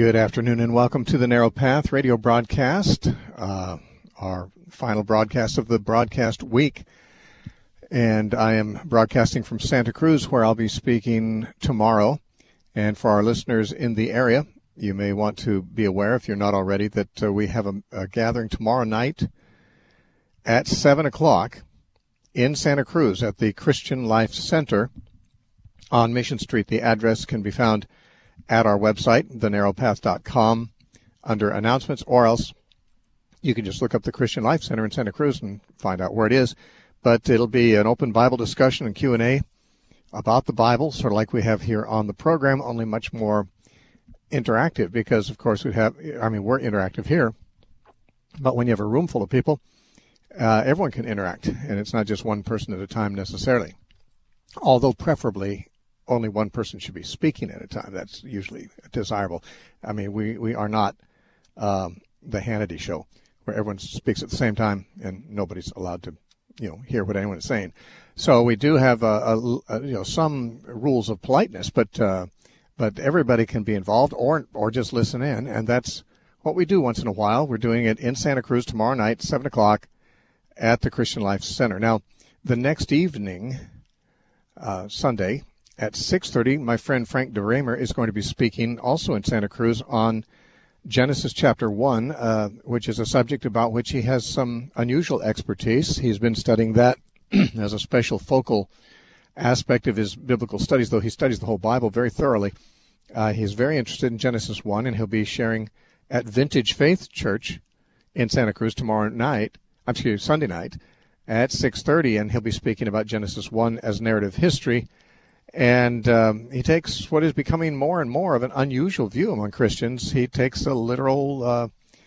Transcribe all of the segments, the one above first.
Good afternoon and welcome to the Narrow Path radio broadcast, our final broadcast of the broadcast week. And I am broadcasting from Santa Cruz, where I'll be speaking tomorrow. And for our listeners in the area, you may want to be aware, if you're not already, that we have a gathering tomorrow night at 7 o'clock in Santa Cruz at the Christian Life Center on Mission Street. The address can be found at our website, thenarrowpath.com, under announcements, or else you can just look up the Christian Life Center in Santa Cruz and find out where it is. But it'll be an open Bible discussion and Q&A about the Bible, sort of like we have here on the program, only much more interactive because, of course, we're interactive here. But when you have a room full of people, everyone can interact, and it's not just one person at a time necessarily. Although preferably only one person should be speaking at a time. That's usually desirable. I mean, we are not the Hannity show where everyone speaks at the same time and nobody's allowed to, hear what anyone is saying. So we do have some rules of politeness, but everybody can be involved or just listen in, and that's what we do once in a while. We're doing it in Santa Cruz tomorrow night, 7 o'clock, at the Christian Life Center. Now, the next evening, Sunday, at 6:30, my friend Frank DeRaymer is going to be speaking also in Santa Cruz on Genesis chapter 1, which is a subject about which he has some unusual expertise. He's been studying that as a special focal aspect of his biblical studies, though he studies the whole Bible very thoroughly. He's very interested in Genesis 1, and he'll be sharing at Vintage Faith Church in Santa Cruz Sunday night at 6:30, and he'll be speaking about Genesis 1 as narrative history. And he takes what is becoming more and more of an unusual view among Christians. He takes a literal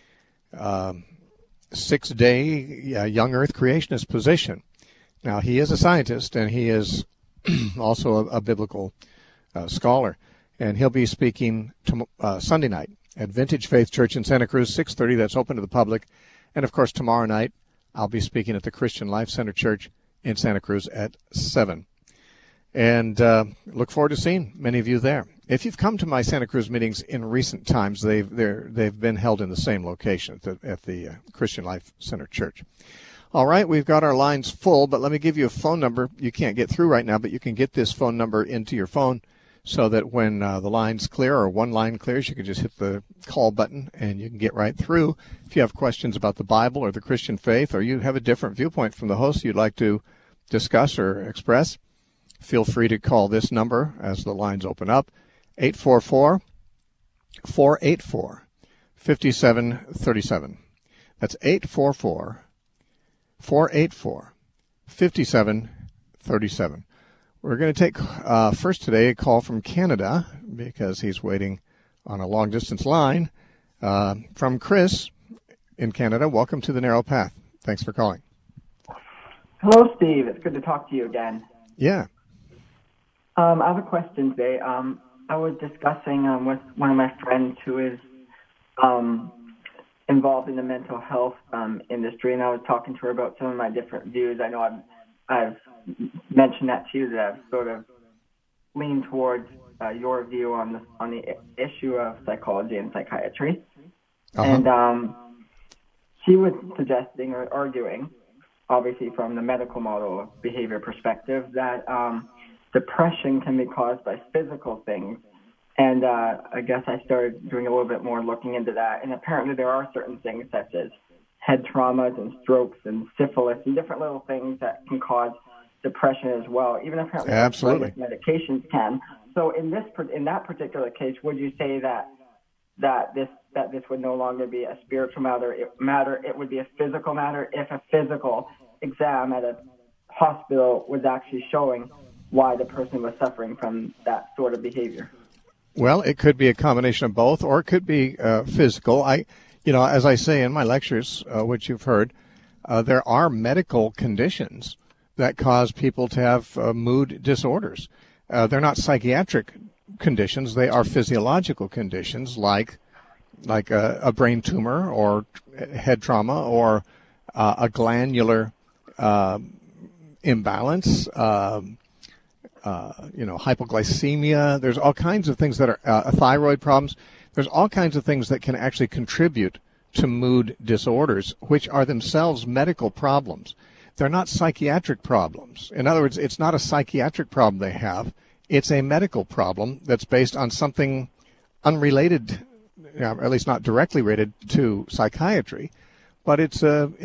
6-day young earth creationist position. Now, he is a scientist, and he is also a biblical scholar. And he'll be speaking Sunday night at Vintage Faith Church in Santa Cruz, 6:30. That's open to the public. And, of course, tomorrow night, I'll be speaking at the Christian Life Center Church in Santa Cruz at 7. And look forward to seeing many of you there. If you've come to my Santa Cruz meetings in recent times, they've been held in the same location at the Christian Life Center Church. All right, we've got our lines full, but let me give you a phone number. You can't get through right now, but you can get this phone number into your phone so that when the line's clear or one line clears, you can just hit the call button and you can get right through. If you have questions about the Bible or the Christian faith, or you have a different viewpoint from the host you'd like to discuss or express, feel free to call this number as the lines open up, 844-484-5737. That's 844-484-5737. We're going to take first today a call from Canada because he's waiting on a long-distance line. From Chris in Canada, welcome to the Narrow Path. Thanks for calling. Hello, Steve. It's good to talk to you again. Yeah. I have a question today. I was discussing with one of my friends who is involved in the mental health industry, and I was talking to her about some of my different views. I know I've mentioned that to you, that I've sort of leaned towards your view on the issue of psychology and psychiatry. Uh-huh. And she was suggesting or arguing, obviously from the medical model of behavior perspective, that depression can be caused by physical things. And I guess I started doing a little bit more looking into that. And apparently there are certain things such as head traumas and strokes and syphilis and different little things that can cause depression as well. Even apparently absolutely medications can. So in that particular case, would you say that this would no longer be a spiritual matter? It would be a physical matter if a physical exam at a hospital was actually showing why the person was suffering from that sort of behavior? Well, it could be a combination of both, or it could be physical. As I say in my lectures, which you've heard, there are medical conditions that cause people to have mood disorders. They're not psychiatric conditions; they are physiological conditions, like a brain tumor or head trauma or a glandular imbalance. Hypoglycemia. There's all kinds of things that are thyroid problems. There's all kinds of things that can actually contribute to mood disorders, which are themselves medical problems. They're not psychiatric problems. In other words, it's not a psychiatric problem they have. It's a medical problem that's based on something unrelated, at least not directly related to psychiatry, but it's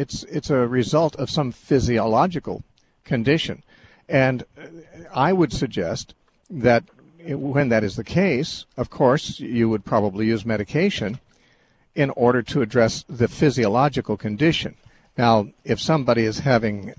a result of some physiological condition. And I would suggest that when that is the case, of course, you would probably use medication in order to address the physiological condition. Now, if somebody is having,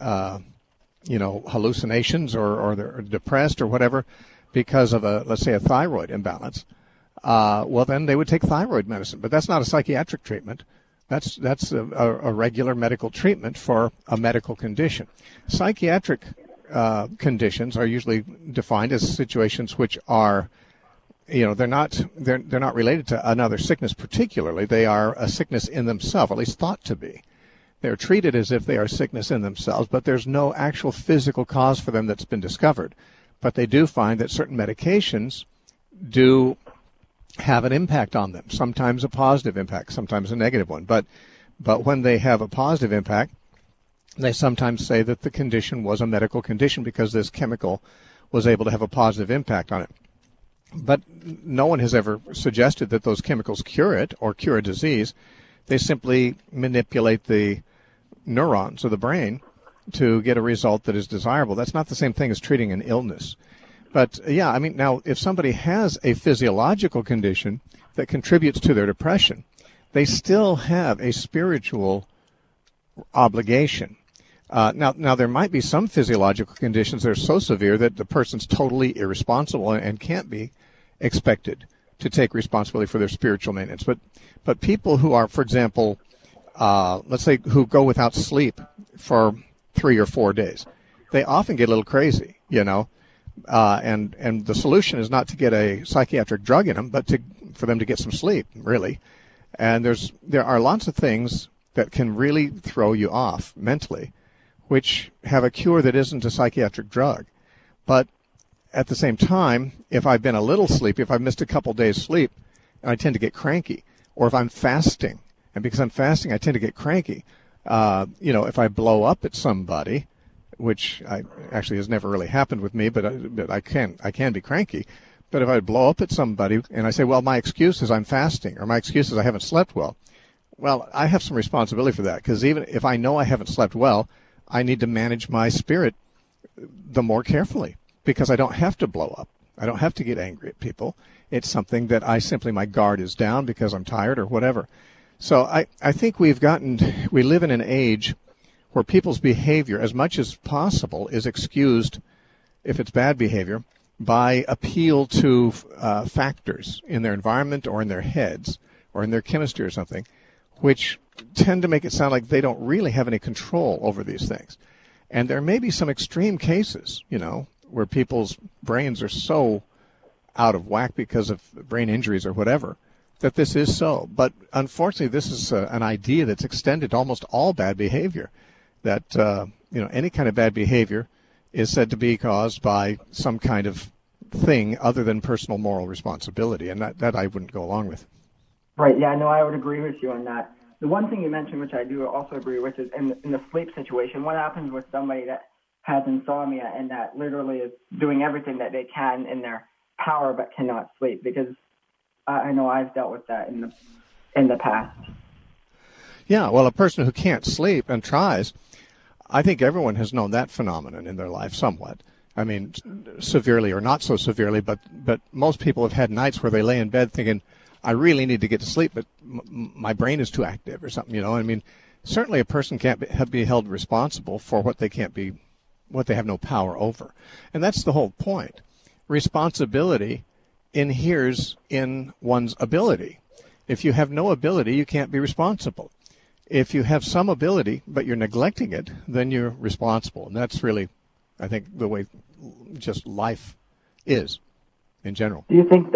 hallucinations or they're depressed or whatever because of let's say, a thyroid imbalance, well, then they would take thyroid medicine. But that's not a psychiatric treatment. That's a regular medical treatment for a medical condition. Psychiatric conditions are usually defined as situations which are, they're not related to another sickness particularly. They are a sickness in themselves, at least thought to be. They're treated as if they are sickness in themselves, but there's no actual physical cause for them that's been discovered. But they do find that certain medications do have an impact on them, sometimes a positive impact, sometimes a negative one. But when they have a positive impact, they sometimes say that the condition was a medical condition because this chemical was able to have a positive impact on it. But no one has ever suggested that those chemicals cure it or cure a disease. They simply manipulate the neurons of the brain to get a result that is desirable. That's not the same thing as treating an illness. But, now, if somebody has a physiological condition that contributes to their depression, they still have a spiritual obligation. Now, there might be some physiological conditions that are so severe that the person's totally irresponsible and can't be expected to take responsibility for their spiritual maintenance. But people who are, for example, let's say, who go without sleep for 3 or 4 days, they often get a little crazy, and the solution is not to get a psychiatric drug in them, but for them to get some sleep, really. And there are lots of things that can really throw you off mentally, which have a cure that isn't a psychiatric drug. But at the same time, if I've been a little sleepy, if I've missed a couple days sleep, I tend to get cranky. Or if I'm fasting, and because I'm fasting, I tend to get cranky. If I blow up at somebody, which actually has never really happened with me, but I can be cranky. But if I blow up at somebody and I say, well, my excuse is I'm fasting, or my excuse is I haven't slept well, I have some responsibility for that, because even if I know I haven't slept well, I need to manage my spirit the more carefully, because I don't have to blow up. I don't have to get angry at people. It's something that my guard is down because I'm tired or whatever. So I think we live in an age where people's behavior, as much as possible, is excused, if it's bad behavior, by appeal to factors in their environment or in their heads or in their chemistry or something, which tend to make it sound like they don't really have any control over these things. And there may be some extreme cases, where people's brains are so out of whack because of brain injuries or whatever, that this is so. But unfortunately, this is an idea that's extended to almost all bad behavior, that any kind of bad behavior is said to be caused by some kind of thing other than personal moral responsibility, and that I wouldn't go along with. Right, yeah, no, I would agree with you on that. The one thing you mentioned, which I do also agree with, is in the sleep situation, what happens with somebody that has insomnia and that literally is doing everything that they can in their power but cannot sleep? Because I know I've dealt with that in the past. Yeah, well, a person who can't sleep and tries, I think everyone has known that phenomenon in their life somewhat. I mean, severely or not so severely, but most people have had nights where they lay in bed thinking, I really need to get to sleep, but my brain is too active or something, I mean, certainly a person can't be held responsible for what they have no power over. And that's the whole point. Responsibility inheres in one's ability. If you have no ability, you can't be responsible. If you have some ability, but you're neglecting it, then you're responsible. And that's really, I think, the way just life is in general. Do you think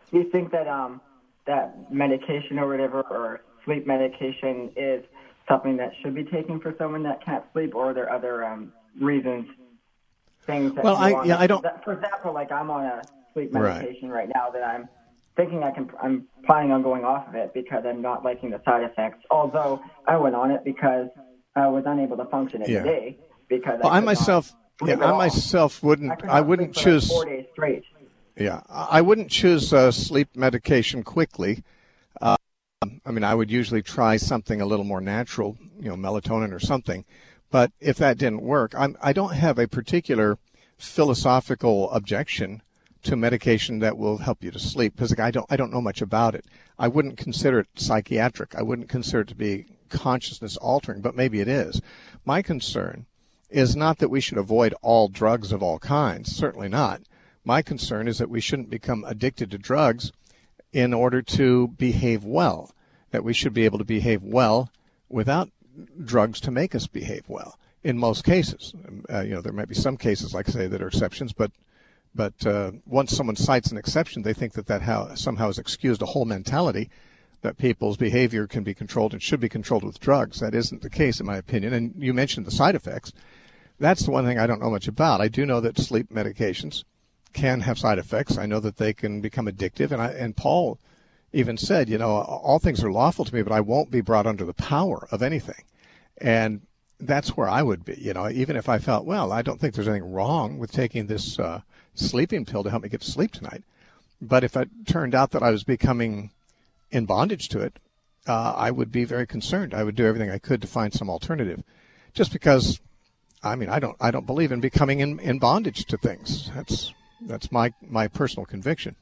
that that medication or whatever, or sleep medication, is something that should be taken for someone that can't sleep, or are there other reasons, things that I don't. For example, like I'm on a sleep medication right now that I'm thinking I'm planning on going off of it because I'm not liking the side effects. Although I went on it because I was unable to function in the day because I myself wouldn't. I wouldn't choose 4 days straight. Yeah, I wouldn't choose sleep medication quickly. I would usually try something a little more natural, melatonin or something. But if that didn't work, I don't have a particular philosophical objection to medication that will help you to sleep because I don't know much about it. I wouldn't consider it psychiatric. I wouldn't consider it to be consciousness altering, but maybe it is. My concern is not that we should avoid all drugs of all kinds. Certainly not. My concern is that we shouldn't become addicted to drugs in order to behave well, that we should be able to behave well without drugs to make us behave well in most cases. There might be some cases, like I say, that are exceptions, but once someone cites an exception, they think that somehow is excused a whole mentality that people's behavior can be controlled and should be controlled with drugs. That isn't the case, in my opinion. And you mentioned the side effects. That's the one thing I don't know much about. I do know that sleep medications can have side effects. I know that they can become addictive. And Paul even said, all things are lawful to me, but I won't be brought under the power of anything. And that's where I would be, even if I felt, well, I don't think there's anything wrong with taking this sleeping pill to help me get to sleep tonight. But if it turned out that I was becoming in bondage to it, I would be very concerned. I would do everything I could to find some alternative, just because, I don't believe in becoming in bondage to things. That's my personal conviction.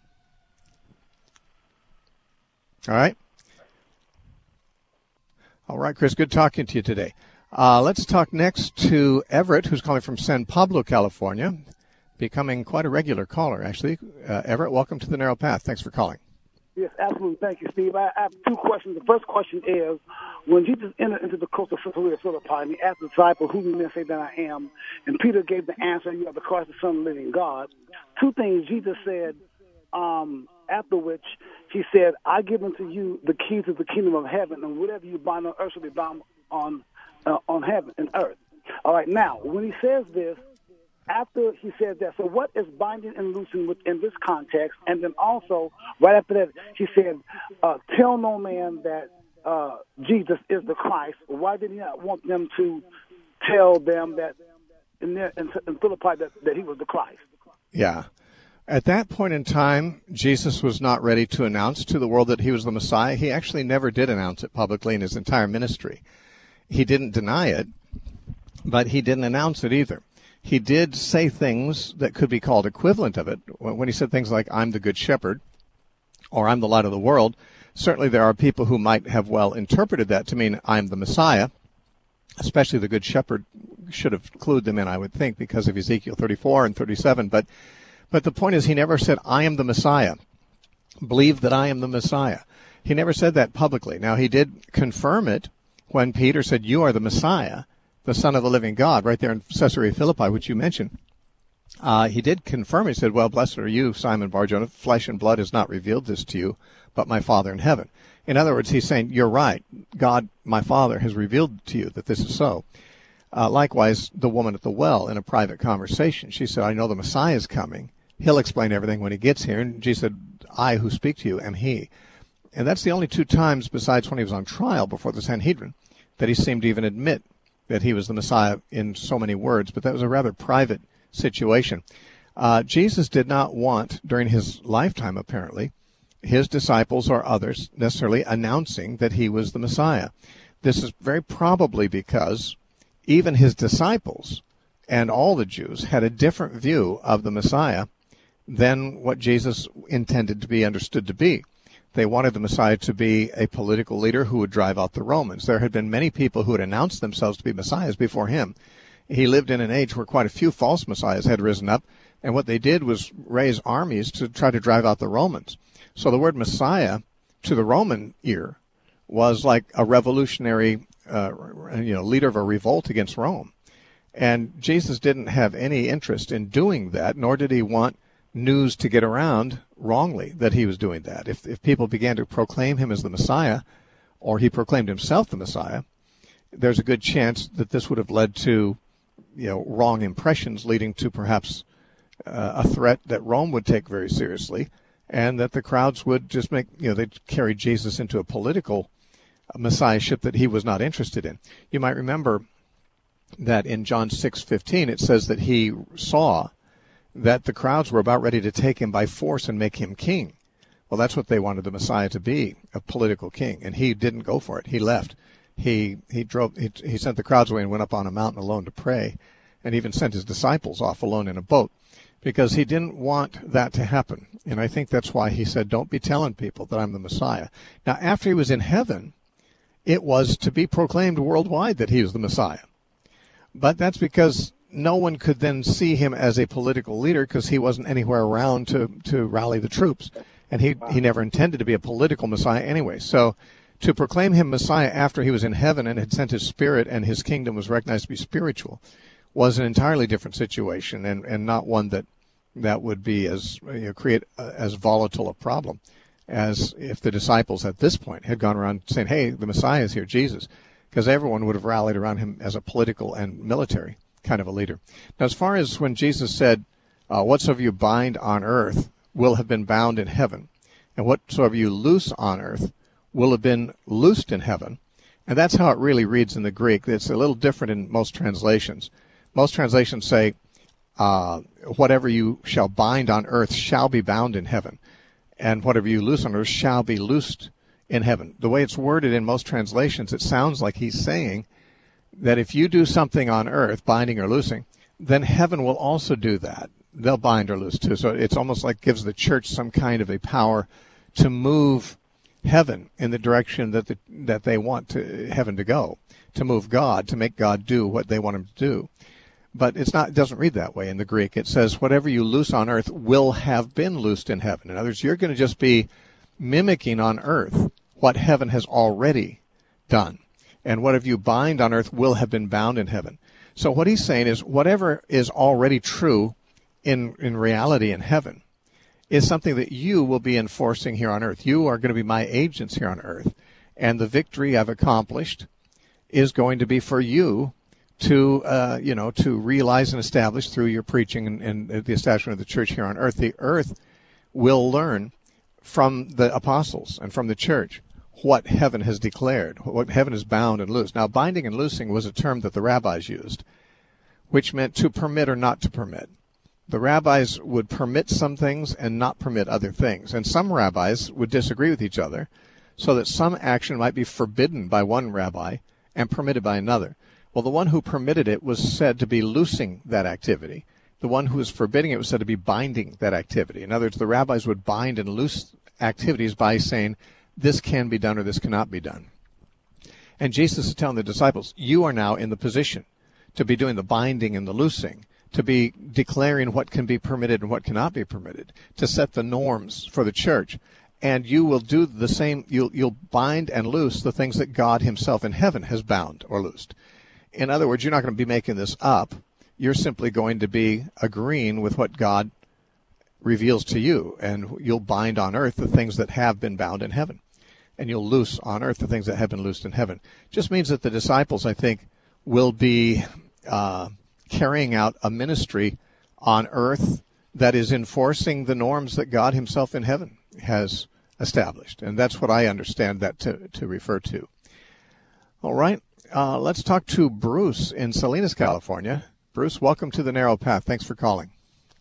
All right, Chris, good talking to you today. Let's talk next to Everett, who's calling from San Pablo, California, becoming quite a regular caller, actually. Everett, welcome to the Narrow Path. Thanks for calling. Yes, absolutely. Thank you, Steve. I have two questions. The first question is, when Jesus entered into the coast of Caesarea Philippi, and he asked the disciples, who do men say that I am? And Peter gave the answer, you are the Christ, the Son of the living God. Two things Jesus said, after which he said, I give unto you the keys of the kingdom of heaven, and whatever you bind on earth shall be bound on heaven and earth. All right, now, when he says this, after he said that, so what is binding and loosing within this context? And then also, right after that, he said, tell no man that Jesus is the Christ. Why did he not want them to tell them that in Philippi that he was the Christ? Yeah. At that point in time, Jesus was not ready to announce to the world that he was the Messiah. He actually never did announce it publicly in his entire ministry. He didn't deny it, but he didn't announce it either. He did say things that could be called equivalent of it. When he said things like, I'm the good shepherd, or I'm the light of the world, certainly there are people who might have well interpreted that to mean I'm the Messiah, especially the good shepherd should have clued them in, I would think, because of Ezekiel 34 and 37. But the point is, he never said, I am the Messiah. Believe that I am the Messiah. He never said that publicly. Now, he did confirm it when Peter said, you are the Messiah, the Son of the living God, right there in Caesarea Philippi, which you mentioned. He did confirm. He said, well, blessed are you, Simon Bar-Jonah. Flesh and blood has not revealed this to you, but my Father in heaven. In other words, he's saying, you're right. God, my Father, has revealed to you that this is so. Likewise, the woman at the well in a private conversation, she said, I know the Messiah is coming. He'll explain everything when he gets here. And Jesus said, I who speak to you am he. And that's the only two times, besides when he was on trial before the Sanhedrin, that he seemed to even admit that he was the Messiah in so many words. But that was a rather private situation. Jesus did not want, during his lifetime apparently, his disciples or others necessarily announcing that he was the Messiah. This is very probably because even his disciples and all the Jews had a different view of the Messiah than what Jesus intended to be understood to be. They wanted the Messiah to be a political leader who would drive out the Romans. There had been many people who had announced themselves to be messiahs before him. He lived in an age where quite a few false messiahs had risen up, and what they did was raise armies to try to drive out the Romans. So the word Messiah to the Roman ear was like a revolutionary leader of a revolt against Rome. And Jesus didn't have any interest in doing that, nor did he want news to get around wrongly that he was doing that. If people began to proclaim him as the Messiah, or he proclaimed himself the Messiah, there's a good chance that this would have led to wrong impressions, leading to perhaps a threat that Rome would take very seriously, and that the crowds would just they'd carry Jesus into a political messiahship that he was not interested in. You might remember that in John 6:15 it says that he saw that the crowds were about ready to take him by force and make him king. Well, that's what they wanted the Messiah to be, a political king, and he didn't go for it. He left. He sent the crowds away and went up on a mountain alone to pray, and even sent his disciples off alone in a boat, because he didn't want that to happen. And I think that's why he said, don't be telling people that I'm the Messiah. Now, after he was in heaven, it was to be proclaimed worldwide that he was the Messiah. But that's because no one could then see him as a political leader, because he wasn't anywhere around to rally the troops. And he never intended to be a political Messiah anyway. So to proclaim him Messiah after he was in heaven and had sent his Spirit and his kingdom was recognized to be spiritual was an entirely different situation, and not one that would be create as volatile a problem as if the disciples at this point had gone around saying, hey, the Messiah is here, Jesus, because everyone would have rallied around him as a political and military kind of a leader. Now, as far as when Jesus said, whatsoever you bind on earth will have been bound in heaven, and whatsoever you loose on earth will have been loosed in heaven. And that's how it really reads in the Greek. It's a little different in most translations. Most translations say, whatever you shall bind on earth shall be bound in heaven, and whatever you loose on earth shall be loosed in heaven. The way it's worded in most translations, it sounds like he's saying that if you do something on earth, binding or loosing, then heaven will also do that. They'll bind or loose too. So it's almost like gives the church some kind of a power to move heaven in the direction that they want heaven to go, to move God, to make God do what they want him to do. But it doesn't read that way in the Greek. It says, whatever you loose on earth will have been loosed in heaven. In other words, you're going to just be mimicking on earth what heaven has already done. And whatever you bind on earth will have been bound in heaven. So what he's saying is whatever is already true in reality in heaven is something that you will be enforcing here on earth. You are going to be my agents here on earth. And the victory I've accomplished is going to be for you to realize and establish through your preaching and the establishment of the church here on earth. The earth will learn from the apostles and from the church what heaven has declared, what heaven has bound and loosed. Now, binding and loosing was a term that the rabbis used, which meant to permit or not to permit. The rabbis would permit some things and not permit other things. And some rabbis would disagree with each other so that some action might be forbidden by one rabbi and permitted by another. Well, the one who permitted it was said to be loosing that activity. The one who was forbidding it was said to be binding that activity. In other words, the rabbis would bind and loose activities by saying, this can be done or this cannot be done. And Jesus is telling the disciples, you are now in the position to be doing the binding and the loosing, to be declaring what can be permitted and what cannot be permitted, to set the norms for the church. And you will do the same. You'll bind and loose the things that God himself in heaven has bound or loosed. In other words, you're not going to be making this up. You're simply going to be agreeing with what God reveals to you. And you'll bind on earth the things that have been bound in heaven. And you'll loose on earth the things that have been loosed in heaven. Just means that the disciples, I think, will be carrying out a ministry on earth that is enforcing the norms that God himself in heaven has established. And that's what I understand that to refer to. All right. Let's talk to Bruce in Salinas, California. Bruce, welcome to the Narrow Path. Thanks for calling.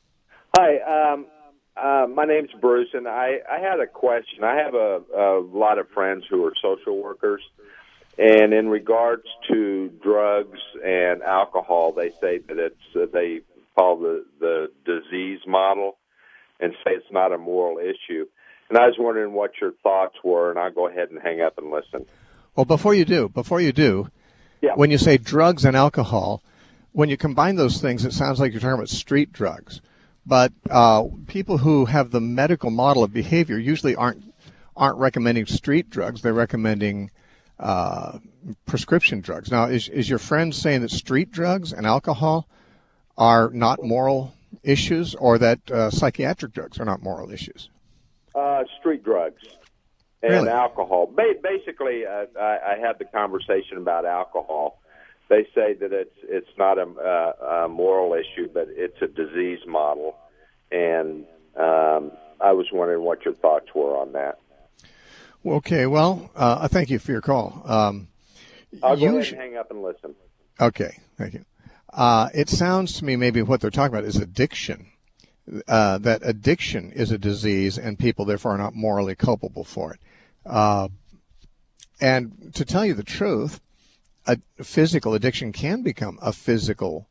Hi. My name's Bruce, and I had a question. I have a lot of friends who are social workers, and in regards to drugs and alcohol, they say that they follow the disease model and say it's not a moral issue. And I was wondering what your thoughts were, and I'll go ahead and hang up and listen. Well, before you do, yeah. When you say drugs and alcohol, when you combine those things, it sounds like you're talking about street drugs. But people who have the medical model of behavior usually aren't recommending street drugs. They're recommending prescription drugs. Now, is your friend saying that street drugs and alcohol are not moral issues, or that psychiatric drugs are not moral issues? Street drugs and really? Alcohol. Basically, I had the conversation about alcohol. They say that it's not a moral issue, but it's a disease model, and I was wondering what your thoughts were on that. Okay, well, thank you for your call. I'll go ahead and hang up and listen. Okay, thank you. It sounds to me maybe what they're talking about is addiction. That addiction is a disease and people therefore are not morally culpable for it. And to tell you the truth, a physical addiction can become a physical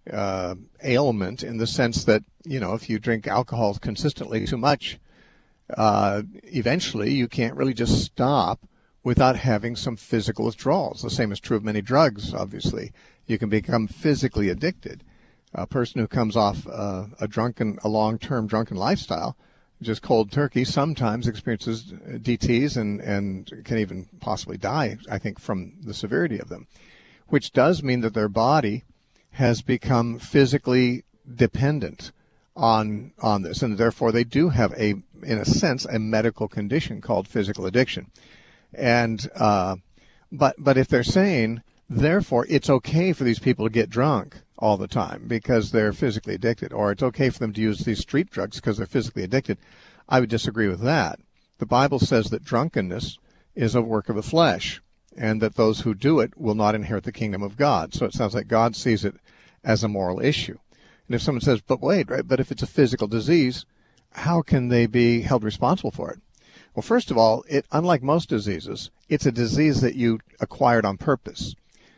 ailment in the sense that, if you drink alcohol consistently too much, eventually you can't really just stop without having some physical withdrawals. The same is true of many drugs, obviously. You can become physically addicted. A person who comes off a long-term drunken lifestyle, just cold turkey, sometimes experiences DTs and can even possibly die, I think, from the severity of them, which does mean that their body has become physically dependent on this, and therefore they do have in a sense, a medical condition called physical addiction. And but if they're saying, therefore, it's okay for these people to get drunk all the time because they're physically addicted, or it's okay for them to use these street drugs because they're physically addicted, I would disagree with that. The Bible says that drunkenness is a work of the flesh, and that those who do it will not inherit the kingdom of God. So it sounds like God sees it as a moral issue. And if someone says, but wait, right, but if it's a physical disease, how can they be held responsible for it? Well, first of all, unlike most diseases, it's a disease that you acquired on purpose.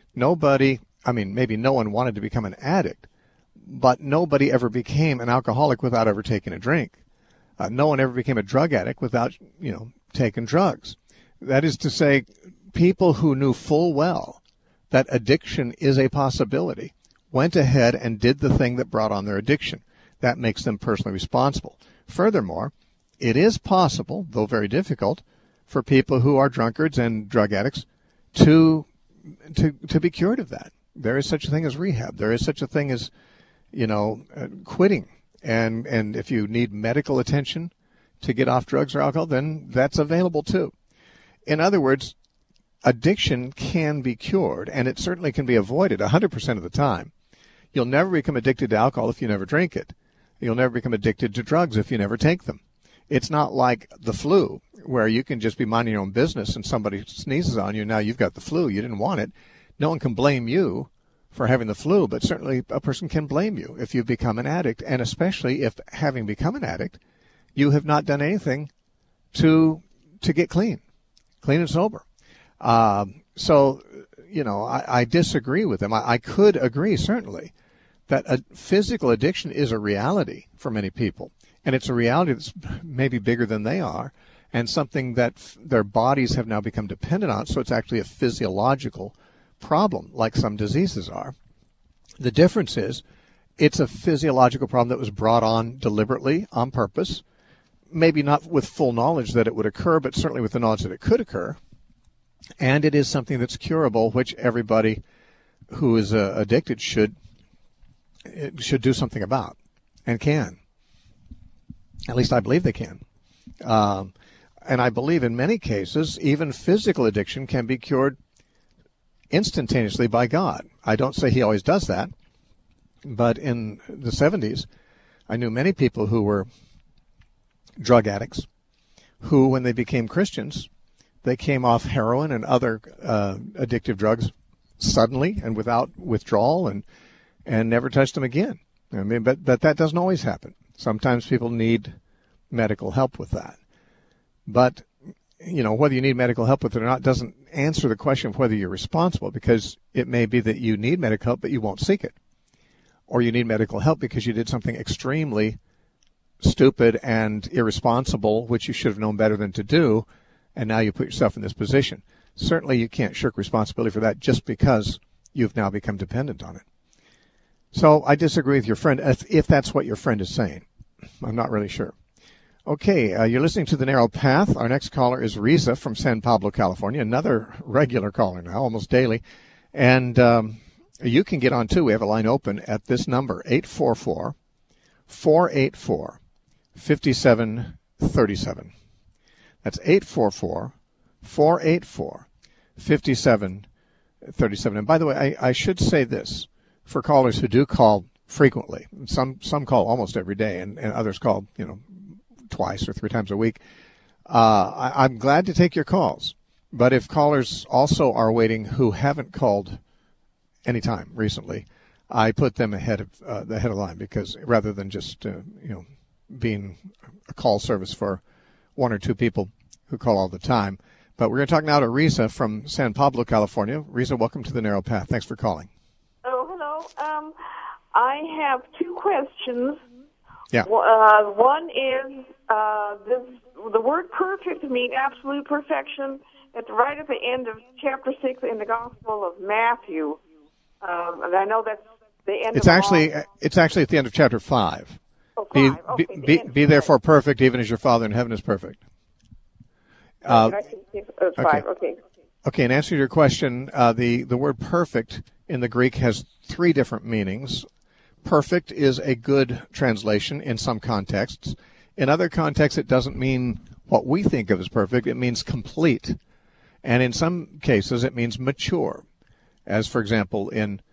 Maybe no one wanted to become an addict, but nobody ever became an alcoholic without ever taking a drink. No one ever became a drug addict without, taking drugs. That is to say, people who knew full well that addiction is a possibility went ahead and did the thing that brought on their addiction. That makes them personally responsible. Furthermore, it is possible, though very difficult, for people who are drunkards and drug addicts to be cured of that. There is such a thing as rehab. There is such a thing as, quitting. And if you need medical attention to get off drugs or alcohol, then that's available too. In other words, addiction can be cured, and it certainly can be avoided 100% of the time. You'll never become addicted to alcohol if you never drink it. You'll never become addicted to drugs if you never take them. It's not like the flu, where you can just be minding your own business and somebody sneezes on you, now you've got the flu. You didn't want it. No one can blame you for having the flu, but certainly a person can blame you if you've become an addict, and especially if, having become an addict, you have not done anything to get clean and sober. So, I disagree with them. I could agree, certainly, that a physical addiction is a reality for many people, and it's a reality that's maybe bigger than they are, and something that their bodies have now become dependent on, so it's actually a physiological problem, like some diseases are. The difference is it's a physiological problem that was brought on deliberately, on purpose, maybe not with full knowledge that it would occur, but certainly with the knowledge that it could occur. And it is something that's curable, which everybody who is addicted should do something about, and can. At least I believe they can. And I believe in many cases, even physical addiction can be cured instantaneously by God. I don't say he always does that, but in the 70s, I knew many people who were drug addicts who, when they became Christians, they came off heroin and other addictive drugs suddenly and without withdrawal and never touched them again. But that doesn't always happen. Sometimes people need medical help with that. But, whether you need medical help with it or not doesn't answer the question of whether you're responsible, because it may be that you need medical help, but you won't seek it. Or you need medical help because you did something extremely stupid and irresponsible, which you should have known better than to do, and now you put yourself in this position. Certainly you can't shirk responsibility for that just because you've now become dependent on it. So I disagree with your friend, if that's what your friend is saying. I'm not really sure. Okay, you're listening to The Narrow Path. Our next caller is Riza from San Pablo, California, another regular caller now, almost daily. And you can get on, too. We have a line open at this number, 844-484-5737. That's 844-484-5737. And by the way, I should say this for callers who do call frequently. Some call almost every day, and others call, twice or 3 times a week. I'm glad to take your calls. But if callers also are waiting who haven't called any time recently, I put them ahead of the head of the line, because rather than just being a call service for 1 or 2 people who call all the time. But we're going to talk now to Risa from San Pablo, California. Risa, welcome to the Narrow Path. Thanks for calling. Oh, hello. I have 2 questions. Yeah. One is the word perfect means absolute perfection. It's right at the end of chapter 6 in the Gospel of Matthew. And I know that's the end it's actually at the end of chapter 5. Oh, 5. Be therefore perfect, even as your Father in heaven is perfect. It's 5. Okay. Okay, in answer to your question, the word perfect in the Greek has 3 different meanings. Perfect is a good translation in some contexts. In other contexts, it doesn't mean what we think of as perfect. It means complete. And in some cases, it means mature. As, for example, in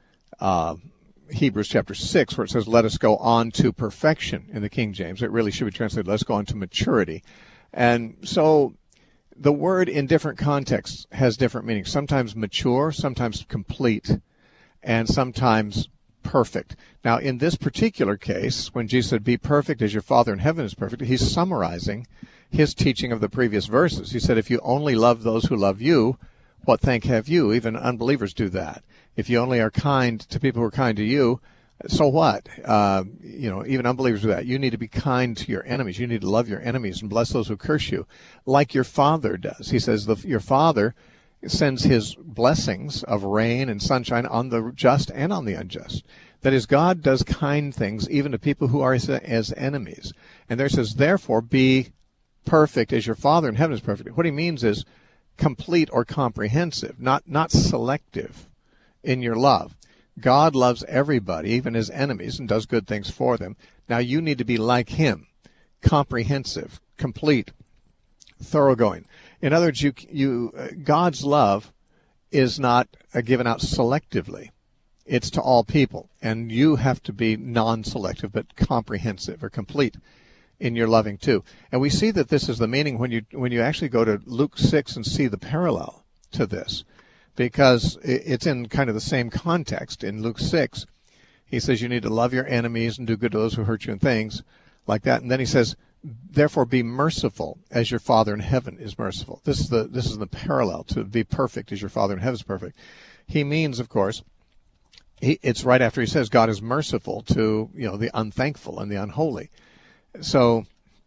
Hebrews chapter 6, where it says, let us go on to perfection in the King James. It really should be translated, let's go on to maturity. And so the word in different contexts has different meanings. Sometimes mature, sometimes complete, and sometimes perfect. Now, in this particular case, when Jesus said, be perfect as your Father in heaven is perfect, he's summarizing his teaching of the previous verses. He said, if you only love those who love you, what thank have you? Even unbelievers do that. If you only are kind to people who are kind to you, so what? Even unbelievers do that. You need to be kind to your enemies. You need to love your enemies and bless those who curse you, like your Father does. He says your Father sends his blessings of rain and sunshine on the just and on the unjust. That is, God does kind things even to people who are as enemies. And there it says, therefore, be perfect as your Father in heaven is perfect. What he means is complete or comprehensive, not selective in your love. God loves everybody, even his enemies, and does good things for them. Now you need to be like him, comprehensive, complete, thoroughgoing. In other words, God's love is not given out selectively. It's to all people, and you have to be non-selective but comprehensive or complete in your loving too. And we see that this is the meaning when you actually go to Luke 6 and see the parallel to this, because it's in kind of the same context. In Luke 6, he says you need to love your enemies and do good to those who hurt you and things like that. And then he says, therefore be merciful as your Father in heaven is merciful. This is the parallel to be perfect as your Father in heaven is perfect. He means, of course, it's right after he says God is merciful to the unthankful and the unholy. So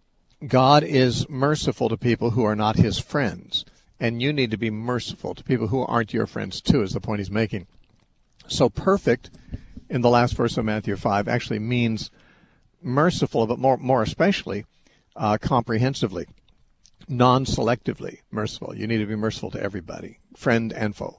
God is merciful to people who are not his friends, and you need to be merciful to people who aren't your friends too, is the point he's making. So perfect in the last verse of Matthew 5 actually means merciful, but more especially comprehensively, non-selectively merciful. You need to be merciful to everybody, friend and foe.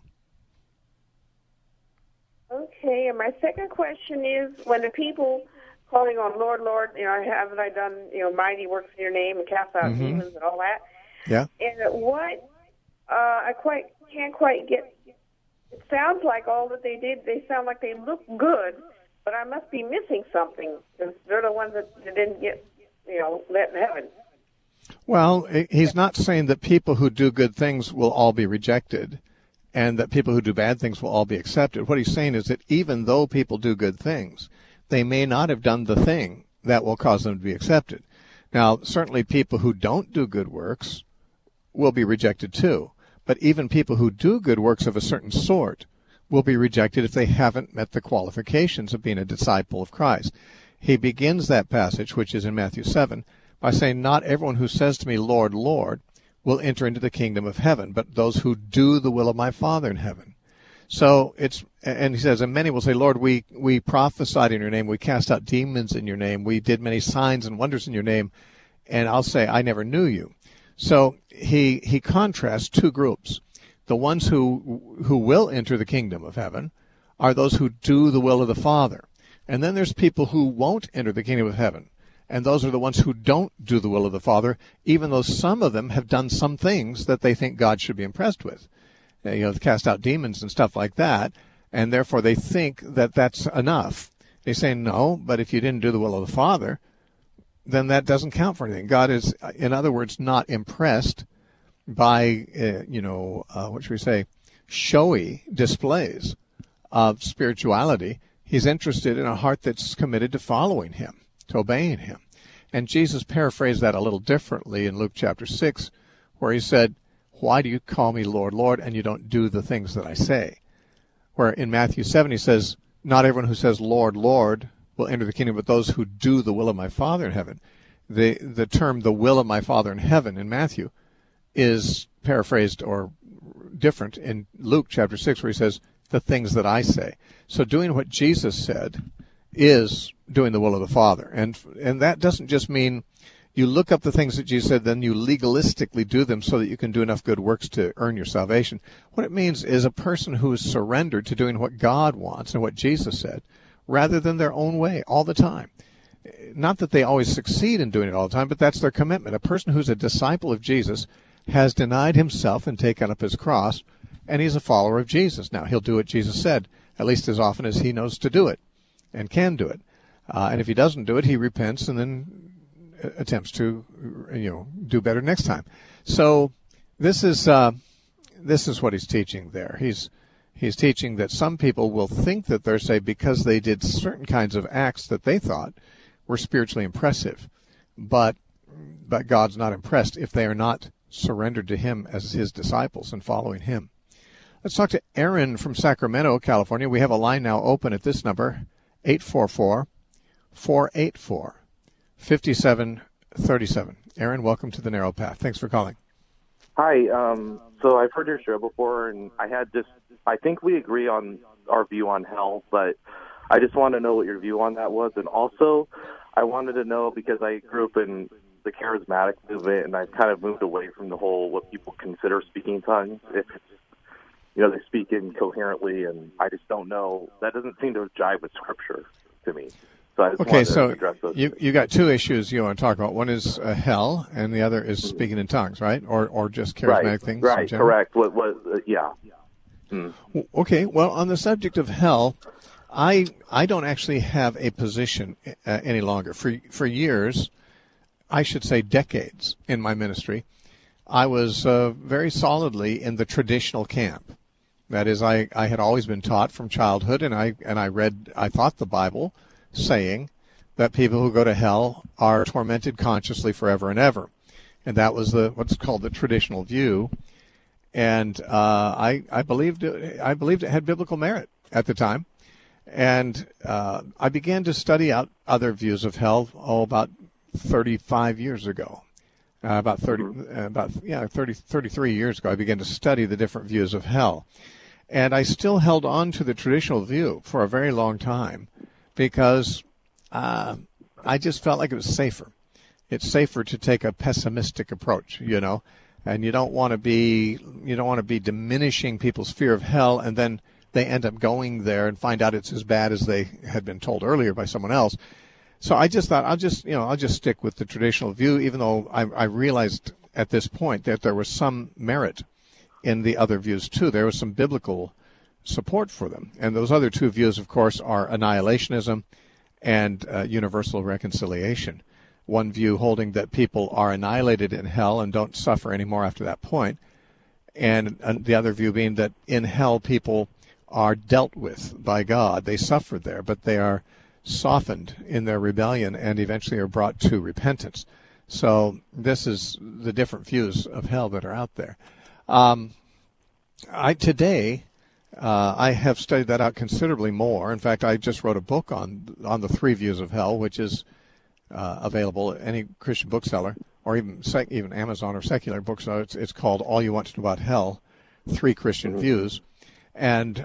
Okay, and my second question is, when the people calling on Lord, Lord, haven't I done, mighty works in your name and cast out demons and all that? Yeah. And what I can't quite get. It sounds like all that they did. They sound like they look good, but I must be missing something, because they're the ones that didn't get, let in heaven. Well, he's not saying that people who do good things will all be rejected, and that people who do bad things will all be accepted. What he's saying is that even though people do good things, they may not have done the thing that will cause them to be accepted. Now, certainly people who don't do good works will be rejected too. But even people who do good works of a certain sort will be rejected if they haven't met the qualifications of being a disciple of Christ. He begins that passage, which is in Matthew 7, by saying, not everyone who says to me, Lord, Lord, will enter into the kingdom of heaven, but those who do the will of my Father in heaven. So and he says, and many will say, Lord, we prophesied in your name, we cast out demons in your name, we did many signs and wonders in your name, and I'll say, I never knew you. So he contrasts 2 groups. The ones who will enter the kingdom of heaven are those who do the will of the Father. And then there's people who won't enter the kingdom of heaven. And those are the ones who don't do the will of the Father, even though some of them have done some things that they think God should be impressed with. Cast out demons and stuff like that, and therefore they think that that's enough. They say, no, but if you didn't do the will of the Father, then that doesn't count for anything. God is, in other words, not impressed by, what should we say, showy displays of spirituality. He's interested in a heart that's committed to following him, to obeying him. And Jesus paraphrased that a little differently in Luke chapter 6, where he said, "Why do you call me Lord, Lord, and you don't do the things that I say?" Where in Matthew 7 he says, "Not everyone who says, Lord, Lord, will enter the kingdom, but those who do the will of my Father in heaven." The term, the will of my Father in heaven, in Matthew, is paraphrased or different in Luke chapter 6, where he says, the things that I say. So doing what Jesus said is doing the will of the Father. And that doesn't just mean you look up the things that Jesus said, then you legalistically do them so that you can do enough good works to earn your salvation. What it means is a person who is surrendered to doing what God wants and what Jesus said, rather than their own way all the time. Not that they always succeed in doing it all the time, but that's their commitment. A person who's a disciple of Jesus has denied himself and taken up his cross, and he's a follower of Jesus. Now, he'll do what Jesus said, at least as often as he knows to do it and can do it. And if he doesn't do it, he repents and then attempts to, do better next time. So this is what he's teaching there. He's teaching that some people will think that they're saved because they did certain kinds of acts that they thought were spiritually impressive, but God's not impressed if they are not surrendered to him as his disciples and following him. Let's talk to Aaron from Sacramento, California. We have a line now open at this number, 844-484-5737. Aaron, welcome to the Narrow Path. Thanks for calling. Hi. So I've heard your show before, and I think we agree on our view on hell, but I just want to know what your view on that was. And also, I wanted to know, because I grew up in the charismatic movement, and I've kind of moved away from the whole what people consider speaking tongues. If it's, they speak incoherently, and I just don't know. That doesn't seem to jive with Scripture to me. So I just wanted to address those. You got two issues you want to talk about. One is hell, and the other is speaking in tongues, right? Or just charismatic things. Right. Correct. Yeah. Okay. Well, on the subject of hell, I don't actually have a position any longer. For years, I should say decades in my ministry, I was very solidly in the traditional camp. That is, I had always been taught from childhood, and I thought the Bible saying that people who go to hell are tormented consciously forever and ever. And that was what's called the traditional view. And I believed it had biblical merit at the time. And I began to study out other views of hell about 35 years ago. About 33 years ago, I began to study the different views of hell. And I still held on to the traditional view for a very long time because I just felt like it was safer. It's safer to take a pessimistic approach, and you don't want to be diminishing people's fear of hell, and then they end up going there and find out it's as bad as they had been told earlier by someone else. So I just thought I'll just stick with the traditional view, even though I realized at this point that there was some merit in the other views too. There was some biblical support for them, and those other two views, of course, are annihilationism and universal reconciliation. One view holding that people are annihilated in hell and don't suffer anymore after that point, and the other view being that in hell people are dealt with by God. They suffer there, but they are softened in their rebellion and eventually are brought to repentance. So this is the different views of hell that are out there. Today I have studied that out considerably more. In fact, I just wrote a book on the three views of hell, which is available at any Christian bookseller or even Amazon or secular bookseller. It's called All You Want to Know About Hell, 3 Christian Views. And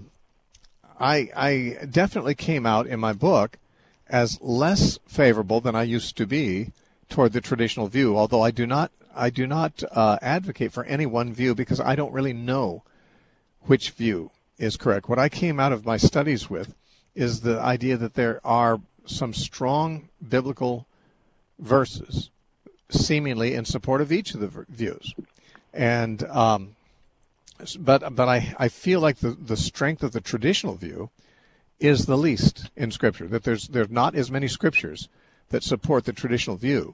I definitely came out in my book as less favorable than I used to be toward the traditional view, although I do not advocate for any one view because I don't really know which view is correct. What I came out of my studies with is the idea that there are some strong biblical verses seemingly in support of each of the views. And but I feel like the strength of the traditional view is the least in Scripture, that there's not as many Scriptures that support the traditional view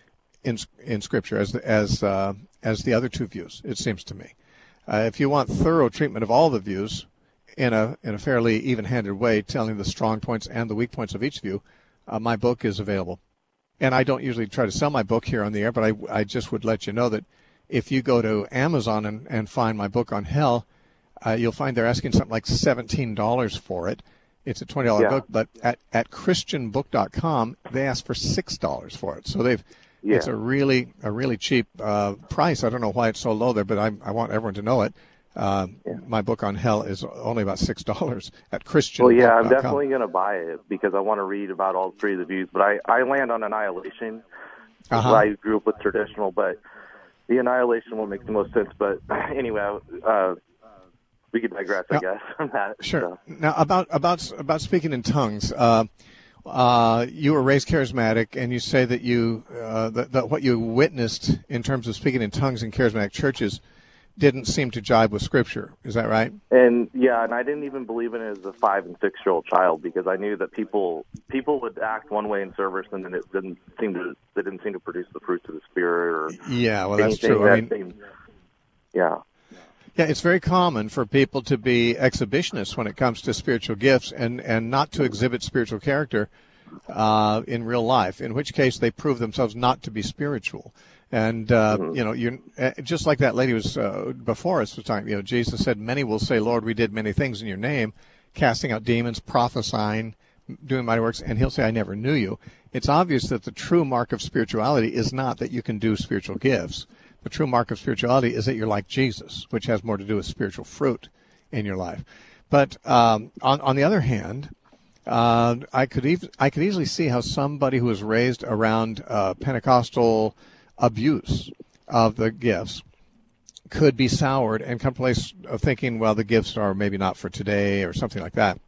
in Scripture as the other two views, it seems to me. If you want thorough treatment of all the views in a fairly even-handed way, telling the strong points and the weak points of each view, my book is available. And I don't usually try to sell my book here on the air, but I just would let you know that if you go to Amazon and find my book on hell, you'll find they're asking something like $17 for it. It's a $20 book, but at christianbook.com, they ask for $6 for it. So it's a really cheap price. I don't know why it's so low there, but I want everyone to know it. My book on hell is only about $6 at christianbook.com. Well, yeah, I'm definitely going to buy it because I want to read about all three of the views. But I land on annihilation. I grew up with traditional, but the annihilation one makes the most sense. But anyway, we could digress, I guess, from that. Sure. So. Now, about speaking in tongues, you were raised charismatic, and you say that that what you witnessed in terms of speaking in tongues in charismatic churches didn't seem to jibe with Scripture. Is that right? And I didn't even believe in it as a 5- and 6-year-old child because I knew that people would act one way in service, and then they didn't seem to produce the fruits of the Spirit. Or that's true. Yeah, it's very common for people to be exhibitionists when it comes to spiritual gifts and not to exhibit spiritual character in real life, in which case they prove themselves not to be spiritual. And, you're just like that lady was before us was talking, Jesus said, many will say, Lord, we did many things in your name, casting out demons, prophesying, doing mighty works, and he'll say, I never knew you. It's obvious that the true mark of spirituality is not that you can do spiritual gifts. The true mark of spirituality is that you're like Jesus, which has more to do with spiritual fruit in your life. But on the other hand, I could easily see how somebody who was raised around Pentecostal abuse of the gifts could be soured and come to a place of thinking, well, the gifts are maybe not for today or something like that.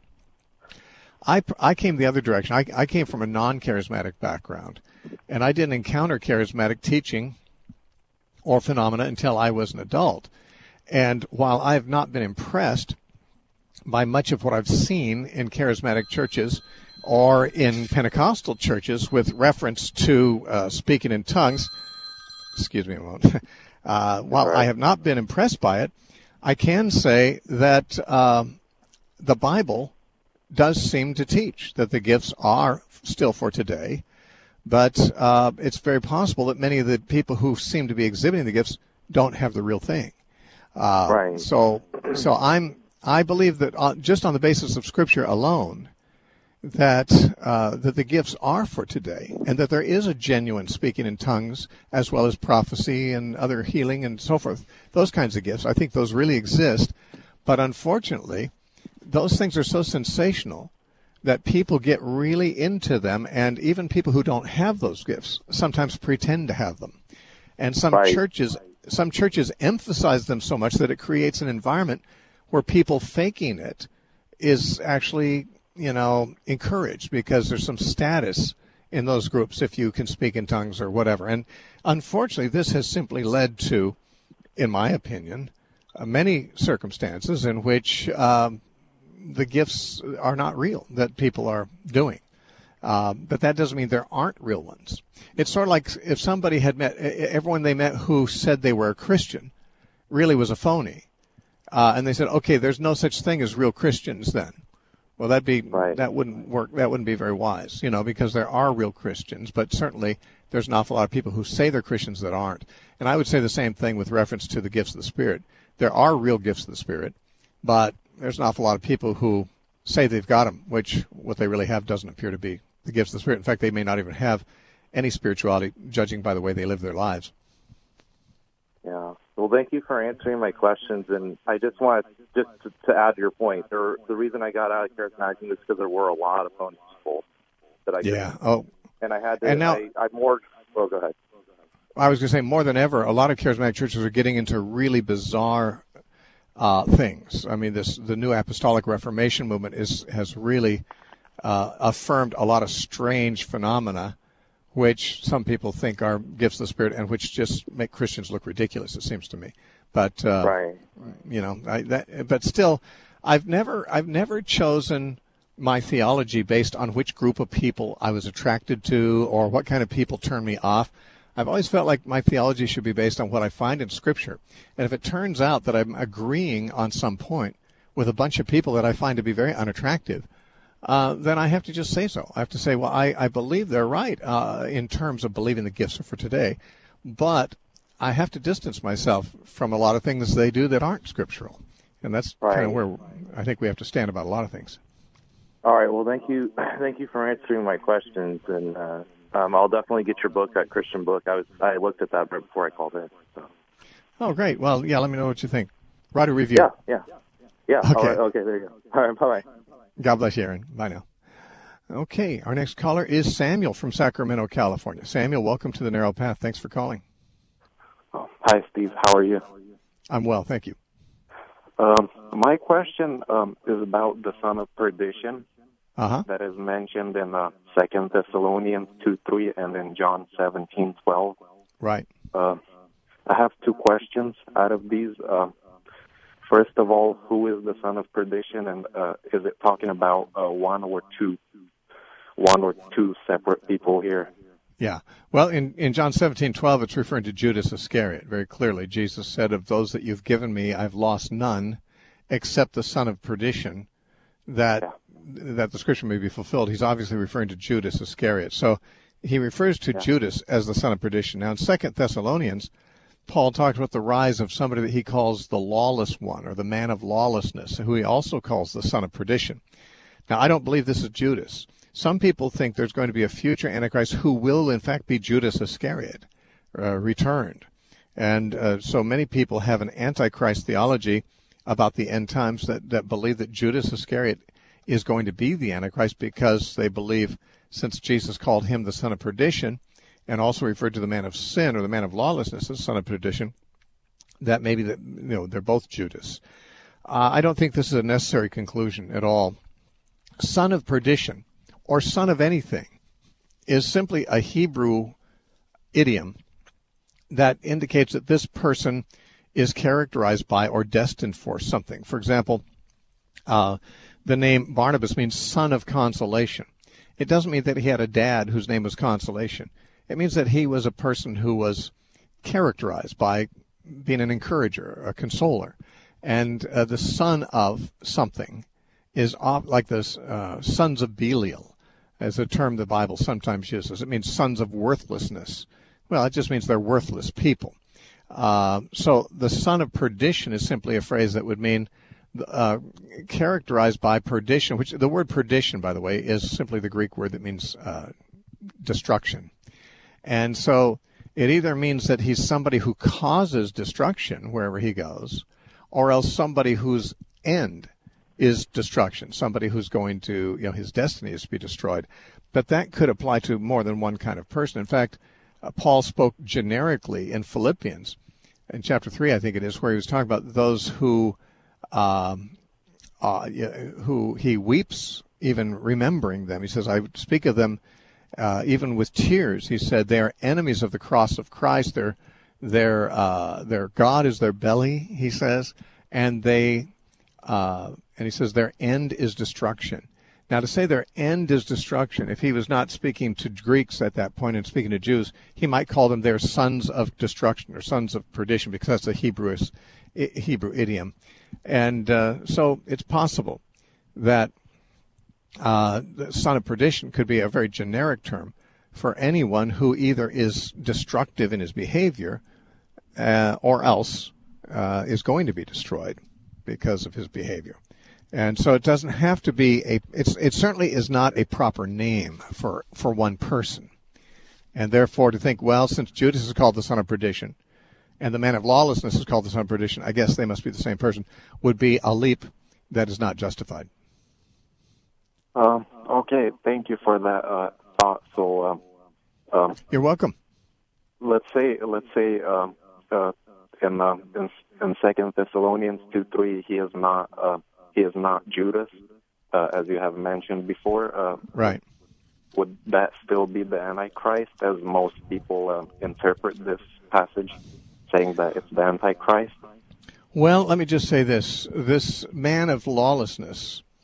I came the other direction. I came from a non-charismatic background, and I didn't encounter charismatic teaching or phenomena until I was an adult. And while I have not been impressed by much of what I've seen in charismatic churches or in Pentecostal churches with reference to speaking in tongues, excuse me a moment, while I have not been impressed by it, I can say that the Bible does seem to teach that the gifts are still for today, but it's very possible that many of the people who seem to be exhibiting the gifts don't have the real thing. So I believe that just on the basis of Scripture alone, that the gifts are for today, and that there is a genuine speaking in tongues as well as prophecy and other healing and so forth. Those kinds of gifts, I think those really exist. But unfortunately, those things are so sensational that people get really into them, and even people who don't have those gifts sometimes pretend to have them. And some churches emphasize them so much that it creates an environment where people faking it is actually encouraged because there's some status in those groups if you can speak in tongues or whatever. And unfortunately, this has simply led to, in my opinion, many circumstances in which the gifts are not real that people are doing. But that doesn't mean there aren't real ones. It's sort of like if somebody had met, everyone they met who said they were a Christian really was a phony. And they said, okay, there's no such thing as real Christians then. Well, that wouldn't work. That wouldn't be very wise, because there are real Christians, but certainly there's an awful lot of people who say they're Christians that aren't. And I would say the same thing with reference to the gifts of the Spirit. There are real gifts of the Spirit, but there's an awful lot of people who say they've got them, which what they really have doesn't appear to be the gifts of the Spirit. In fact, they may not even have any spirituality, judging by the way they live their lives. Yeah. Well, thank you for answering my questions, and I just want to add to your point. The reason I got out of charismatic is because there were a lot of phony people that I and I had to. And now Well, go ahead. I was going to say more than ever, a lot of charismatic churches are getting into really bizarre things. I mean, the New Apostolic Reformation movement has really affirmed a lot of strange phenomena, which some people think are gifts of the Spirit and which just make Christians look ridiculous, it seems to me. But but still, I've never chosen my theology based on which group of people I was attracted to or what kind of people turned me off. I've always felt like my theology should be based on what I find in Scripture. And if it turns out that I'm agreeing on some point with a bunch of people that I find to be very unattractive, then I have to just say so. I have to say, well, I believe they're right in terms of believing the gifts are for today, but I have to distance myself from a lot of things they do that aren't scriptural. And that's kind of where I think we have to stand about a lot of things. All right. Well, thank you for answering my questions, and I'll definitely get your book, that Christian book. I looked at that right before I called in. So. Oh, great. Well, yeah. Let me know what you think. Write a review. Yeah. Okay. All right, okay. There you go. All right. Bye. God bless you, Aaron. Bye now. Okay. Our next caller is Samuel from Sacramento, California. Samuel, welcome to the Narrow Path. Thanks for calling. Oh, hi, Steve. How are you? I'm well, thank you. My question is about the son of perdition that is mentioned in 2 Thessalonians 2:3 and in John 17:12. Right. I have two questions out of these. First of all, who is the son of perdition, and is it talking about one or two separate people here? Yeah. Well, in John 17:12, it's referring to Judas Iscariot very clearly. Jesus said, of those that you've given me, I've lost none except the son of perdition, that the scripture may be fulfilled. He's obviously referring to Judas Iscariot. So he refers to Judas as the son of perdition. Now, in 2 Thessalonians, Paul talks about the rise of somebody that he calls the lawless one, or the man of lawlessness, who he also calls the son of perdition. Now, I don't believe this is Judas. Some people think there's going to be a future Antichrist who will, in fact, be Judas Iscariot, returned. And so many people have an Antichrist theology about the end times that believe that Judas Iscariot is going to be the Antichrist because they believe, since Jesus called him the son of perdition and also referred to the man of sin or the man of lawlessness as son of perdition, that maybe they're both Judas. I don't think this is a necessary conclusion at all. Son of perdition, or son of anything, is simply a Hebrew idiom that indicates that this person is characterized by or destined for something. For example, the name Barnabas means son of consolation. It doesn't mean that he had a dad whose name was Consolation. It means that he was a person who was characterized by being an encourager, a consoler. And the son of something is like the sons of Belial, as a term the Bible sometimes uses. It means sons of worthlessness. Well, it just means they're worthless people. So the son of perdition is simply a phrase that would mean characterized by perdition, which the word perdition, by the way, is simply the Greek word that means destruction. And so it either means that he's somebody who causes destruction wherever he goes, or else somebody whose end is destruction, somebody who's going to, his destiny is to be destroyed. But that could apply to more than one kind of person. In fact, Paul spoke generically in Philippians, in chapter 3, I think it is, where he was talking about those who he weeps even remembering them. He says, I speak of them even with tears. He said, they are enemies of the cross of Christ. Their God is their belly, he says, and he says their end is destruction. Now, to say their end is destruction, if he was not speaking to Greeks at that point and speaking to Jews, he might call them their sons of destruction or sons of perdition, because that's a Hebrew idiom. And so it's possible that the son of perdition could be a very generic term for anyone who either is destructive in his behavior or else is going to be destroyed because of his behavior. And so it doesn't have to be it certainly is not a proper name for one person. And therefore to think, well, since Judas is called the son of perdition and the man of lawlessness is called the son of perdition, I guess they must be the same person, would be a leap that is not justified. Okay, thank you for that thought. So you're welcome. Let's say in 2 Thessalonians 2:3, he is not Judas, as you have mentioned before. Right. Would that still be the Antichrist, as most people interpret this passage, saying that it's the Antichrist? Well, let me just say this. This man of lawlessness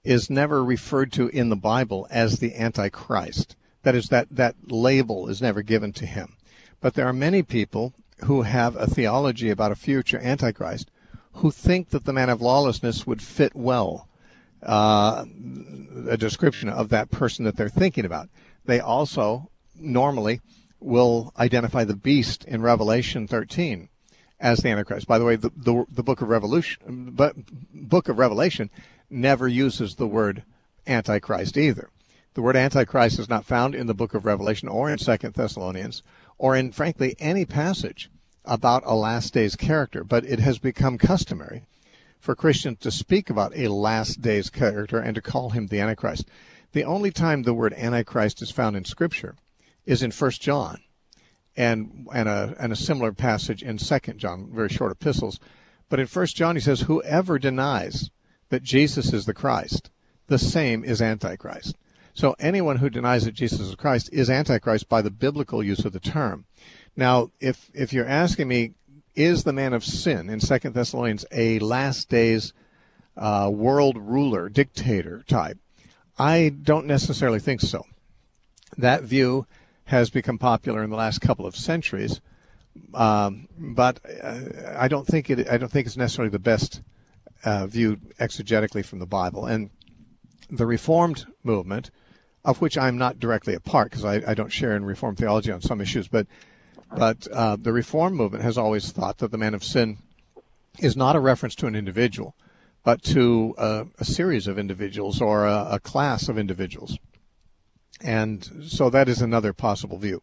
is never referred to in the Bible as the Antichrist. That is, that label is never given to him. But there are many people who have a theology about a future Antichrist who think that the man of lawlessness would fit well a description of that person that they're thinking about. They also normally will identify the beast in Revelation 13 as the Antichrist. By the way, the book of Revelation never uses the word Antichrist either. The word Antichrist is not found in the book of Revelation or in 2 Thessalonians or in, frankly, any passage about a last days character, but it has become customary for Christians to speak about a last days character and to call him the Antichrist. The only time the word Antichrist is found in Scripture is in 1 John and a similar passage in 2 John, very short epistles. But in 1 John he says, whoever denies that Jesus is the Christ, the same is Antichrist. So anyone who denies that Jesus is Christ is Antichrist by the biblical use of the term. Now, if you're asking me, is the man of sin in 2 Thessalonians a last days world ruler, dictator type? I don't necessarily think so. That view has become popular in the last couple of centuries, but I don't think it's necessarily the best viewed exegetically from the Bible. And the Reformed movement, of which I'm not directly a part because I don't share in Reformed theology on some issues, but the Reformed movement has always thought that the man of sin is not a reference to an individual, but to a series of individuals or a class of individuals. And so that is another possible view.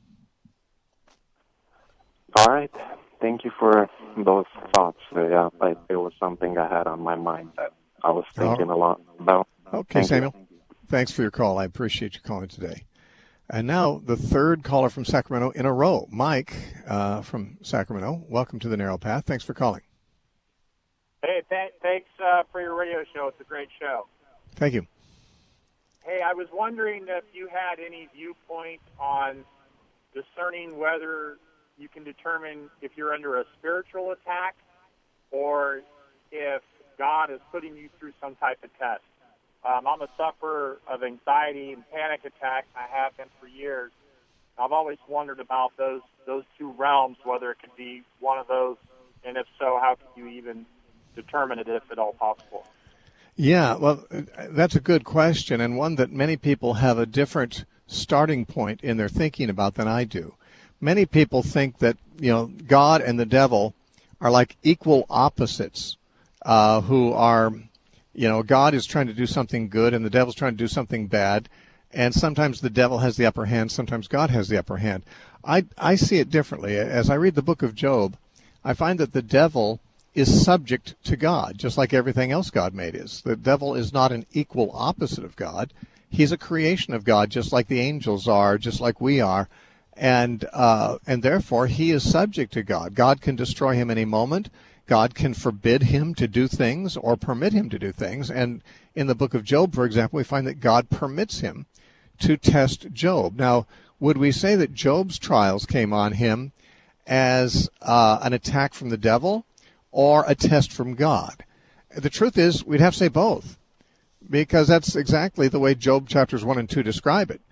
All right. Thank you for those thoughts. Yeah, it was something I had on my mind that I was thinking a lot about. Okay, Samuel. Thanks for your call. I appreciate you calling today. And now the third caller from Sacramento in a row, Mike from Sacramento. Welcome to the Narrow Path. Thanks for calling. Hey, thanks for your radio show. It's a great show. Thank you. Hey, I was wondering if you had any viewpoint on discerning whether you can determine if you're under a spiritual attack or if God is putting you through some type of test. I'm a sufferer of anxiety and panic attacks. I have been for years. I've always wondered about those two realms, whether it could be one of those, and if so, how could you even determine it, if at all possible? Yeah, well, that's a good question, and one that many people have a different starting point in their thinking about than I do. Many people think that, God and the devil are like equal opposites who are, God is trying to do something good and the devil's trying to do something bad, and sometimes the devil has the upper hand, sometimes God has the upper hand. I see it differently. As I read the book of Job, I find that the devil is subject to God, just like everything else God made is. The devil is not an equal opposite of God. He's a creation of God, just like the angels are, just like we are, and therefore he is subject to God. God can destroy him any moment. God can forbid him to do things or permit him to do things. And in the book of Job, for example, we find that God permits him to test Job. Now, would we say that Job's trials came on him as an attack from the devil or a test from God? The truth is, we'd have to say both, because that's exactly the way Job chapters 1 and 2 describe it,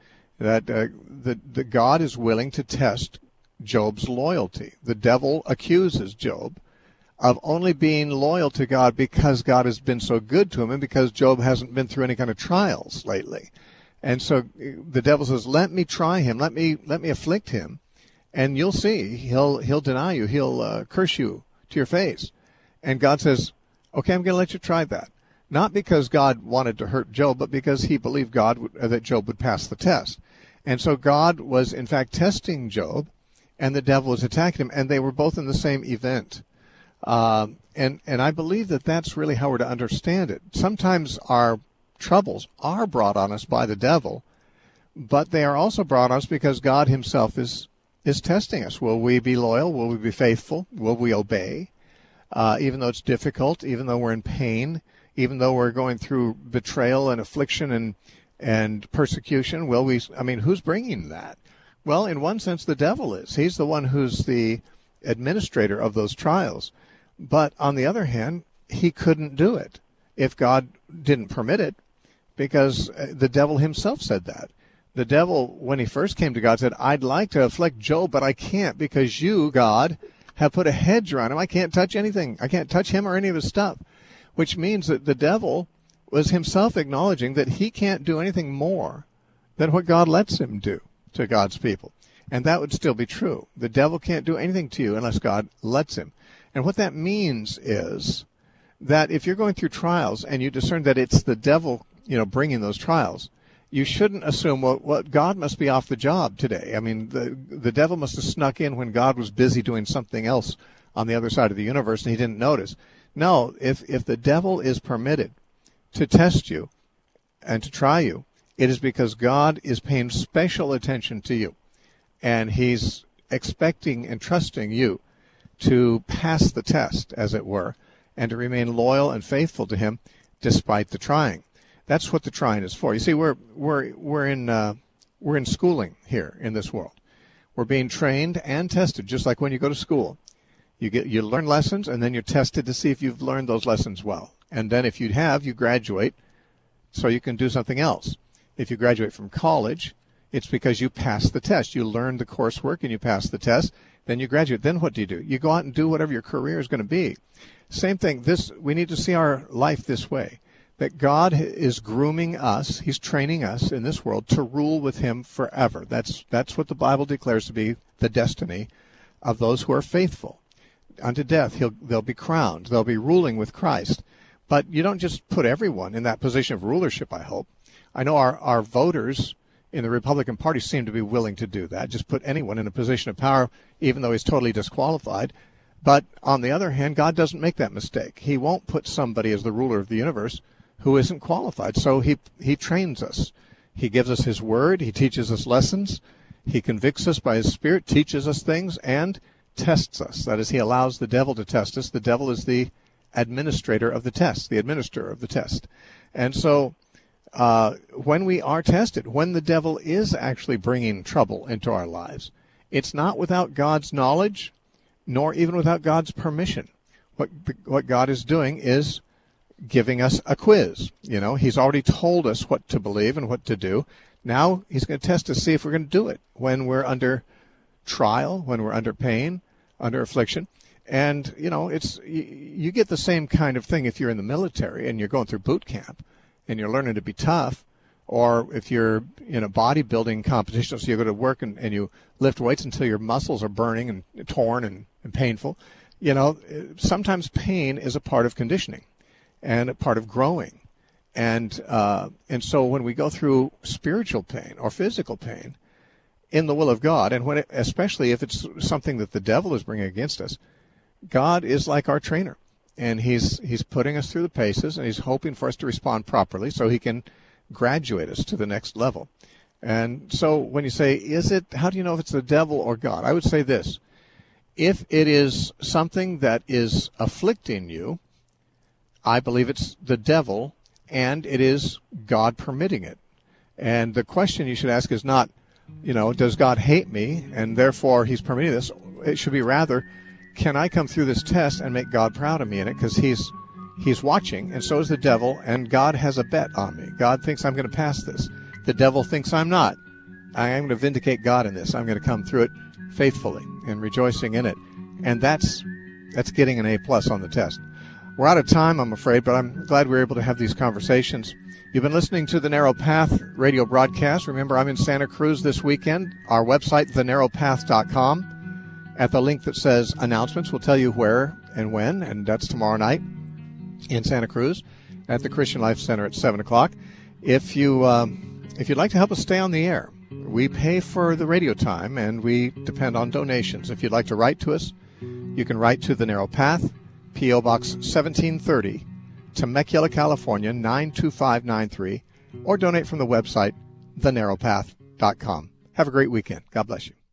that God is willing to test Job's loyalty. The devil accuses Job of only being loyal to God because God has been so good to him and because Job hasn't been through any kind of trials lately. And so the devil says, let me try him, let me afflict him, and you'll see, he'll deny you, he'll curse you to your face. And God says, okay, I'm going to let you try that. Not because God wanted to hurt Job, but because he believed that Job would pass the test. And so God was, in fact, testing Job, and the devil was attacking him, and they were both in the same event. And I believe that that's really how we're to understand it. Sometimes our troubles are brought on us by the devil, but they are also brought on us because God himself is testing us. Will we be loyal? Will we be faithful? Will we obey? Even though it's difficult, even though we're in pain, even though we're going through betrayal and affliction and persecution, who's bringing that? Well, in one sense, the devil is. He's the one who's the administrator of those trials. But on the other hand, he couldn't do it. if God didn't permit it, because the devil himself said that. The devil, when he first came to God, said, I'd like to afflict Job, but I can't because you, God, have put a hedge around him. I can't touch anything. I can't touch him or any of his stuff, which means that the devil was himself acknowledging that he can't do anything more than what God lets him do to God's people. And that would still be true. The devil can't do anything to you unless God lets him. And what that means is that if you're going through trials and you discern that it's the devil, bringing those trials, you shouldn't assume, well, God must be off the job today. I mean, the devil must have snuck in when God was busy doing something else on the other side of the universe and he didn't notice. No, if the devil is permitted to test you and to try you, it is because God is paying special attention to you. And he's expecting and trusting you to pass the test, as it were, and to remain loyal and faithful to him despite the trying. That's what the trying is for. You see, we're in schooling here in this world. We're being trained and tested, just like when you go to school. You learn lessons, and then you're tested to see if you've learned those lessons well. And then if you have, you graduate so you can do something else. If you graduate from college, it's because you passed the test. You learned the coursework and you passed the test. Then you graduate. Then what do? You go out and do whatever your career is going to be. Same thing. We need to see our life this way, that God is grooming us. He's training us in this world to rule with him forever. That's what the Bible declares to be the destiny of those who are faithful. Unto death, they'll be crowned. They'll be ruling with Christ. But you don't just put everyone in that position of rulership, I hope. I know our voters in the Republican Party seem to be willing to do that, just put anyone in a position of power, even though he's totally disqualified. But on the other hand, God doesn't make that mistake. He won't put somebody as the ruler of the universe who isn't qualified. So he trains us. He gives us his word. He teaches us lessons. He convicts us by his Spirit, teaches us things, and tests us. That is, he allows the devil to test us. The devil is the administrator of the test, the administrator of the test. And so when we are tested, when the devil is actually bringing trouble into our lives, it's not without God's knowledge, nor even without God's permission. What God is doing is giving us a quiz. He's already told us what to believe and what to do. Now he's going to test to see if we're going to do it when we're under trial, when we're under pain, under affliction. And, you get the same kind of thing if you're in the military and you're going through boot camp and you're learning to be tough, or if you're in a bodybuilding competition, so you go to work and you lift weights until your muscles are burning and torn and painful. Sometimes pain is a part of conditioning and a part of growing. And so when we go through spiritual pain or physical pain in the will of God, and especially if it's something that the devil is bringing against us, God is like our trainer, and he's putting us through the paces, and he's hoping for us to respond properly so he can graduate us to the next level. And so when you say, how do you know if it's the devil or God? I would say this: if it is something that is afflicting you, I believe it's the devil, and it is God permitting it. And the question you should ask is not, does God hate me, and therefore he's permitting this? It should be rather, can I come through this test and make God proud of me in it? Because he's watching, and so is the devil, and God has a bet on me. God thinks I'm going to pass this. The devil thinks I'm not. I am going to vindicate God in this. I'm going to come through it faithfully and rejoicing in it. And that's getting an A+ on the test. We're out of time, I'm afraid, but I'm glad we were able to have these conversations. You've been listening to the Narrow Path radio broadcast. Remember, I'm in Santa Cruz this weekend. Our website, thenarrowpath.com. At the link that says announcements, we'll tell you where and when, and that's tomorrow night in Santa Cruz at the Christian Life Center at 7 o'clock. If you'd like to help us stay on the air, we pay for the radio time, and we depend on donations. If you'd like to write to us, you can write to The Narrow Path, P.O. Box 1730, Temecula, California, 92593, or donate from the website, thenarrowpath.com. Have a great weekend. God bless you.